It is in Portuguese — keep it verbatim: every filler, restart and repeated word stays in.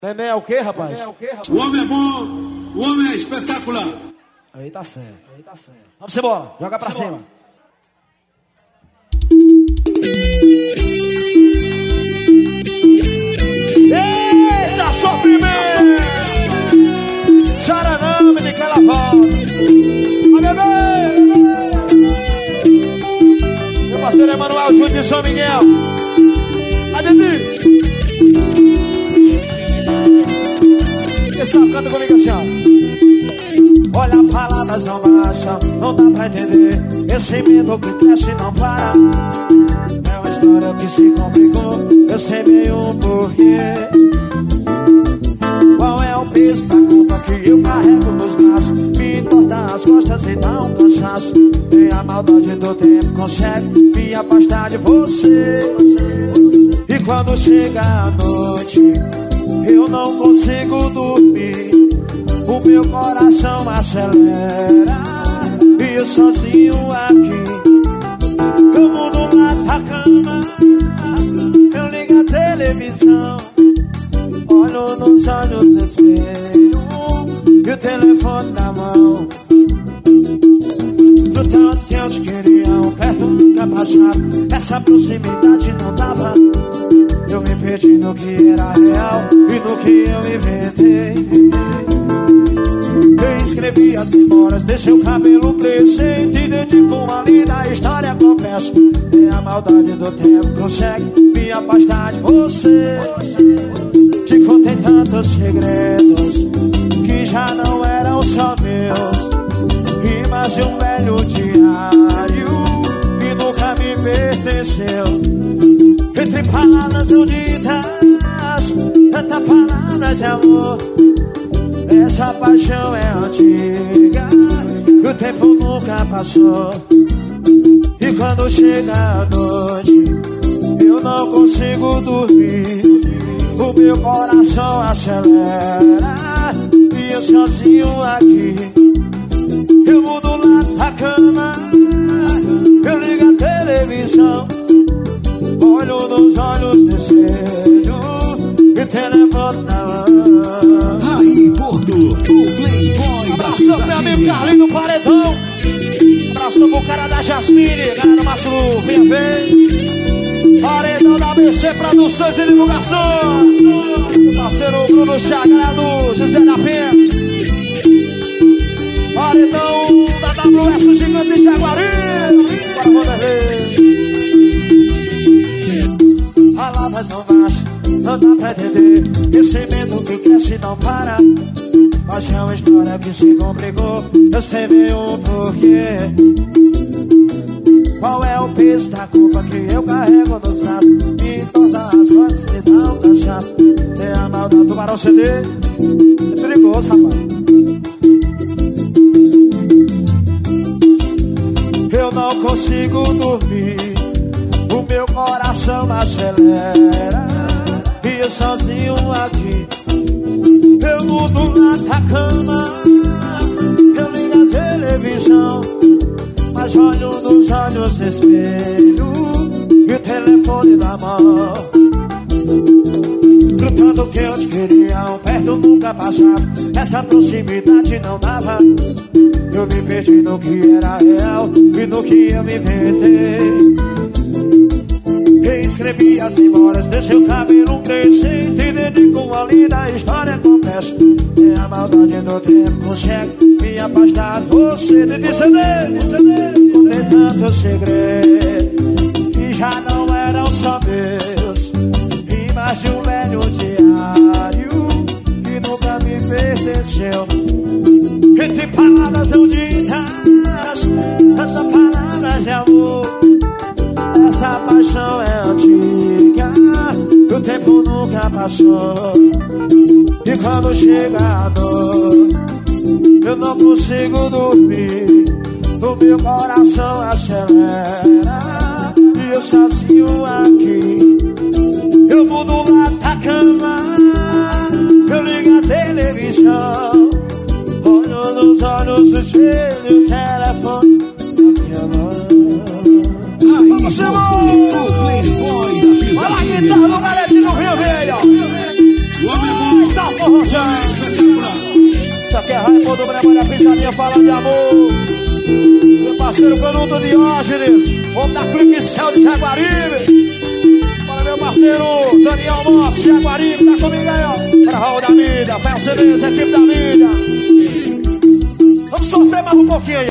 Neném é o quê, rapaz? É o, quê, rapaz? O homem é bom, o homem é espetacular. Aí tá certo, aí tá certo. Vamos embora, joga pra cima. Eita, sofrimento! Chora não, menino, que ela volta. Vai, bebê! Meu parceiro Emanuel Júnior de São Miguel. Ademir! Esse sabe, canta comigo assim, ó. Olha, palavras não bastam, não dá pra entender. Esse medo que cresce não para. É uma história que se complicou, eu sei meio porquê. Qual é o peso da culpa que eu carrego nos braços? Me entorta as costas e dá um cansaço. Nem a maldade do tempo consegue me afastar de você. E quando chega a noite, eu não consigo dormir. O meu coração acelera e eu sozinho aqui. Eu mudo lá da cama, eu ligo a televisão, olho nos olhos do espelho e o telefone na mão. Do tanto que eu te queria, um perto nunca passava. Essa proximidade não dava. Eu me perdi no que era real e no que eu inventei. Eu escrevi as memórias, deixei o cabelo crescer. Te dedico uma linda história, confesso. Nem a maldade do tempo consegue me afastar de você. Te contei tantos segredos que já não eram só meus. Rimas de um velho diário que nunca me pertenceu. Entre palavras não ditas, tanta palavra de amor. Essa paixão é antiga, o tempo nunca passou. E quando chega a noite, eu não consigo dormir. O meu coração acelera e eu sozinho aqui. Eu mudo lá da cama, eu ligo a televisão, olho nos olhos do espelho e telefone na mão. Aí, Porto, o playboy da pisadinha. Abraço, meu amigo Carlinho do Paredão. Abraço pro cara da Jasmine, galera do Massu, venha bem. Paredão da B C Produções e Divulgações. Parceiro Bruno Chá, galera do José da Penha. Paredão da W S, o gigante de Jaguari. Bora, vamos ver. Palavras não bastam, não dá pra entender. Esse medo que cresce não para. Mas é uma história que se complicou, eu sei bem o porquê. Qual é o peso da culpa que eu carrego nos braços? Me torna as costas e dá um cansaço. É a maldade do Barão C D. É perigoso, rapaz. Eu não consigo dormir, o meu coração acelera e eu sozinho aqui. Eu mudo lá da cama, eu ligo a televisão, mas olho nos olhos do espelho e o telefone na mão. Gritando que eu te queria, um perto nunca passava. Essa proximidade não dava. Eu me perdi no que era real e no que eu me inventei. Reescrevi as memórias, deixei o cabelo crescer. Te dedico uma linda história, confesso. Nem a maldade do tempo consegue me afastar de você. De C D, contei tantos segredos que já não eram só meus. Rimas de um velho diário que nunca me pertenceu. Entre palavras não ditas, essa palavra de amor. Essa paixão é antiga, o tempo nunca passou. E quando chega a noite, eu não consigo dormir. O meu coração acelera e eu sozinho aqui. Eu mudo lá da cama, eu ligo a televisão, olho nos olhos do espelho, o telefone na minha mão. Aí, Porto, o playboy da pisadinha. Olha a guitarra do Galetinho no Rio Velho. O homem é bom, Pisadinha. Espetacular. Isso aqui é Raimundo do Memória Pisadinha falando de amor. Meu parceiro Canuto Diógenes, homem da Clique Céu de Jaguaribe. Para meu parceiro Daniel Motos, Jaguaribe, tá comigo aí, ó. Para Raul da Mídia, Fel Cereza, equipe da Mídia. Vamos sofrer mais um pouquinho aí.